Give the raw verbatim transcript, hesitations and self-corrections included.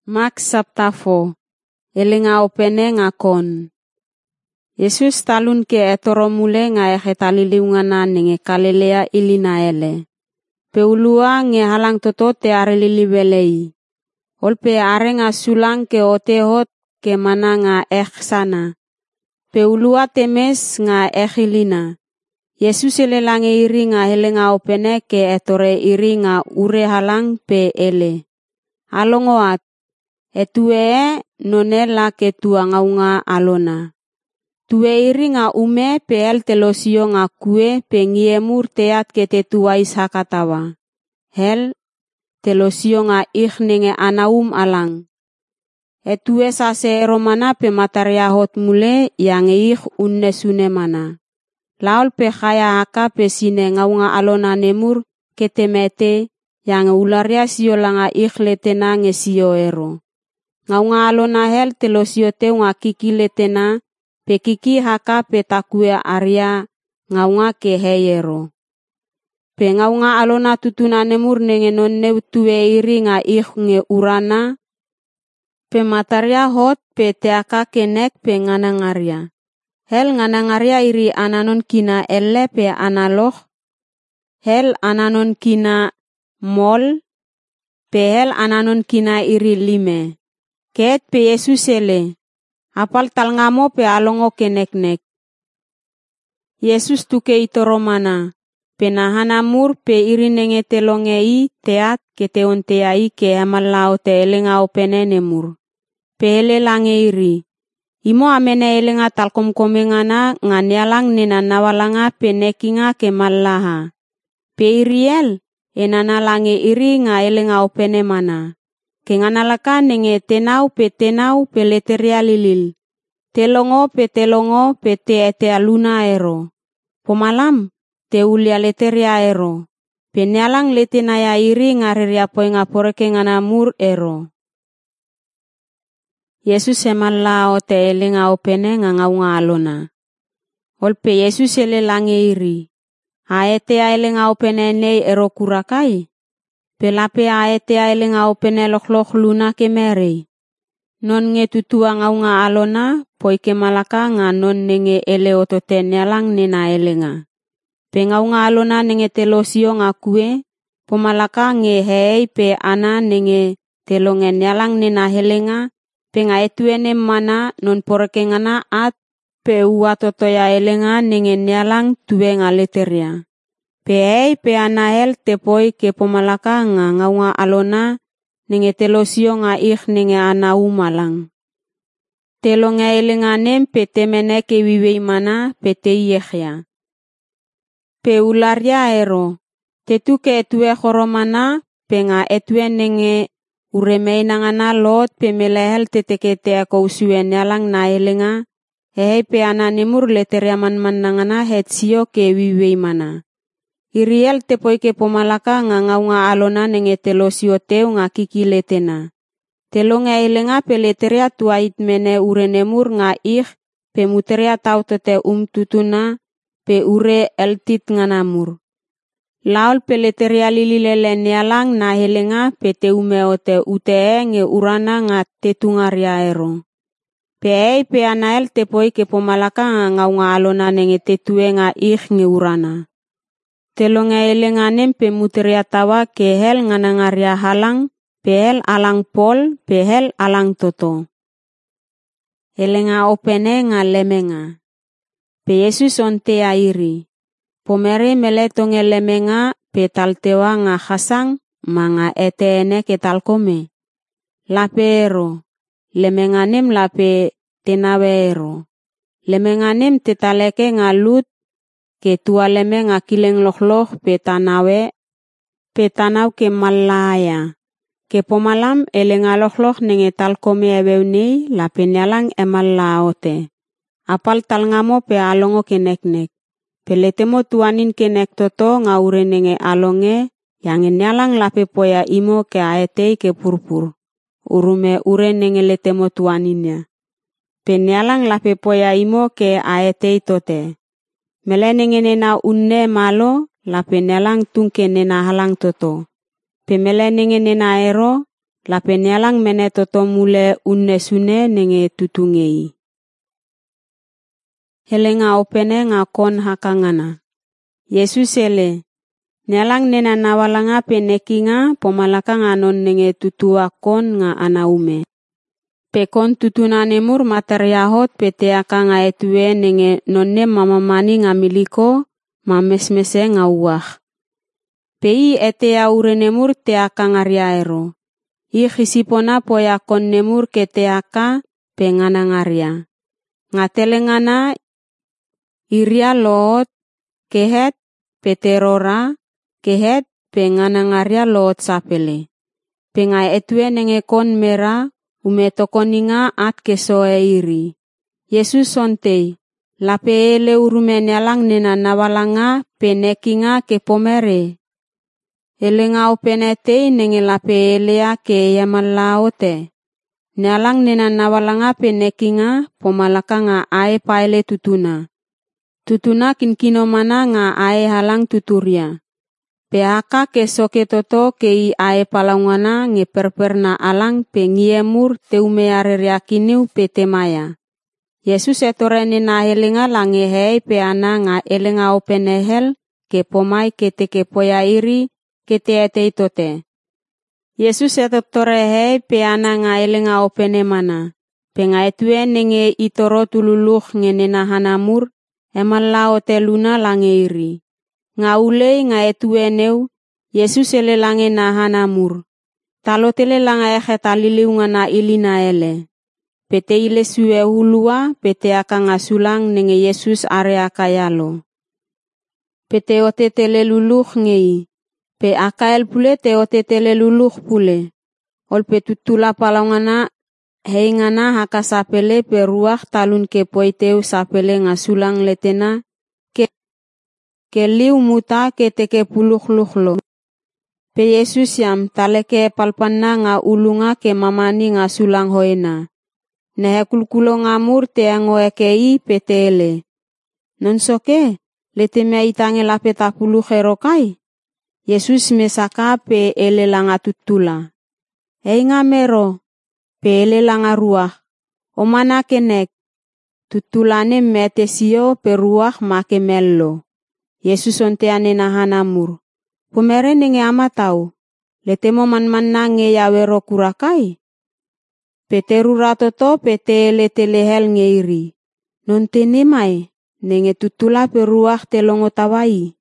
Mak sabta fo, elenga opene ngakon. Yesus talun ke etoro mule nga ehetaliliungana nenge Galilea ilina ele. Peulua nge halang toto te arelilibelei. Olpe are nga sulang ke otehot ke mana nga eh sana. Peulua temes nga ehilina. Yesus elelange iri nga helenga opene ke etore iri nga ure halang pe ele. Alongoat, etue nonela ke tua ngaunga alona. Tue iri nga ume pe el telosio nga kue pe ngiemur teat ke te tuais hakatawa. Hel, telosio nga ich nenge anaum alang. Etue sase romana pe mataria hot mule yang ich unne sune mana. Laol pe kaya haka pe sine ngaunga alona nemur ke temete yang ularia sio langa ich letena nge sio ero. Ngaunga alona hel telosio te nga kiki letena pe kiki haka pe takue aria ngaunga ke heyero. Pe ngaunga alona tutuna nemur nenge nonne tue iri nga ich nge urana. Pe mataria hot pe teaka kenek pe nganangaria. Hel nganangaria iri ananon kina elle pe analoh. Hel ananon kina mol. Pe hel ananon kina iri lime. Ket pe Yesus ele. Apal talngamo pe alongo kenek-nek. Yesus tuke itoro mana. Pe nahanamur pe iri nenge telongei teat ke teonteai ke amalao te elenga opene nemur. Pe ele lange iri. Imo amene elenga talkomkomengana nga nialang nena nawalanga pe nekinga ke malaha. Pe iriel enana lange iri nga elenga opene mana. Ke nganalaka nenge tenau pe tenau pe leteria lilil. Telongo pe telongo pe te ete aluna ero. Pomalam te ulia leteria ero. Pe nialang letenaya iri ngareria poe ngaporeke nganamur ero. Yesus emalao te elenga opene nga ngaunga alona. Olpe Yesus ele lange iri. Aetea elenga opene nei ero kurakai. Pelape aetea elenga opene lokloh luna kemeri. Non nge tutua ngaunga alona, poi kemalaka nga non nenge ele otote nialang nena elenga. Pe ngaunga alona nenge telosio nga kue, pomalaka nge hei pe ana nenge telonge nialang nena helenga, pe nga etuene mana non poreke ngana at pe ua totoya elenga nenge nialang tue nga leteria. Pe hei pe ana hel tepoi ke pomalaka nga ngaunga alona nenge telosio nga ich nenge ana umalang. Telonge elenga nem pe temene ke wiwei mana pe te iechya. Pe ularia ero, tetu ke etue koromana pe nga etue nenge uremei nangana lot pe melehel teteke te ako usuen yalang na elenga, hei pe ana nemur leteria man-man nangana hetsio ke wiwei mana. Iriel tepoi ke pomalaka nga ngaunga alona nenge telosio teu nga kiki letena. Telonga elenga pe leteria tuait mene ure nemur nga ich pe muteria tau tote um tutuna pe ure eltit nganamur. Laol pe leteria lililele nialang na helenga pe te ume ote utee nge urana nga tetungaria ero. Pe ei pe anael tepoi ke pomalaka nga ngaunga alona nenge tetue nga ich nge urana. Telonga elenga nem pe muteria tawa ke hel nganangaria halang, pe hel alang pol, pe hel alang toto. Elenga opene nga lemenga. Pe Yesus onte airi. Pomere meletonge lemenga pe taltewa nga khasang, manga eteene ke talkome. Lape ero. Lemenga nem lape tenawe ero. Lemenga nem tetaleke nga lut, ke tua leme nga kileng lokloh pe tanawe, pe tanaw ke malaya. Ke pomalam elenga lokloh nenge talkome ebeunei la pe nialang emalaote. Apal talngamo pe alongo kenek-nek. Peletemo tuanin kenek toto nga ure nenge alonge, yang nialang la pe poya imo ke aetei ke purpur. Urume ure nenge letemo tuaninnya. Pe nialang la pe poya imo ke aetei tote. Mele nenge nena unne malo, la pe nialang tungke nena halang toto. Pe mele nenge nena ero, lape nialang mene toto mule unne sune nenge tutungei. Hele nga opene nga kon hakangana. Yesus ele, nialang nena nawalanga penekinga pomalaka nga non nenge tutua kon nga anaume. Pekon tutuna nemur materiahot peteaka nga etue nenge nonne mamamani nga miliko mamesmese nga uwah. Pei etea ure nemur teaka nga riaero. I hisipona poya kon nemur ke teaka pengana ngaria. Nga telengana iria loot kehet peterora kehet pengana ngaria loot sapele. Penga etue nenge kon mera ume tokoninga at kesoe iri. Yesus sontei, lape ele urume nialang nena nawalanga penekinga ke pomere. Ele nga openetei nenge lape elea ke yamalaote. Nialang nena nawalanga penekinga pomalaka nga ae paele tutuna. Tutuna kinkino mana nga ae halang tuturia. Peaka ke soke toto ke i ae palaungana nge perperna alang pengiemur teume areriakiniu petemaya. Yesus etore nena helenga lange hei peana nga elenga openehel ke pomai kete ke poya iri kete ete itote. Yesus etore hei peana nga elenga opene mana. Penga etue nenge itoro tululuh nge nena hanamur emala oteluna lange iri. Nga ulei nga etue neu, Yesus ele lange na hanamur. Talotele langa eke taliliunga na ilina ele. Pete ile sue hulua, pete aka nga sulang nenge Yesus are aka yalo. Pete ote tele luluh ngei. Pe aka el pule te ote tele luluh pule. Ol pe tutula palaungana, hei ngana haka sapele pe ruah talun ke poiteu sapele nga sulang letena, ke liu muta ke teke puluh luhlo. Pe Yesus yam taleke palpanna nga ulunga ke mamani nga sulang hoena. Nehe kulkulo ngamur te ango ekei petele. Non soke, lete mea itange lape tapuluh erokai. Yesus mesaka pe ele langa tutula. Hei ngamero, pe ele langa ruah. Omana kenek, tutulane mete sio pe ruah make mello. Yesus onteane na hanamur. Pumere nenge amatau. Letemo man-man nange yawero kurakai. Peteru ratoto pete lete lehel ngeiri. Non tenemai nenge tutula peruah telongo tawai.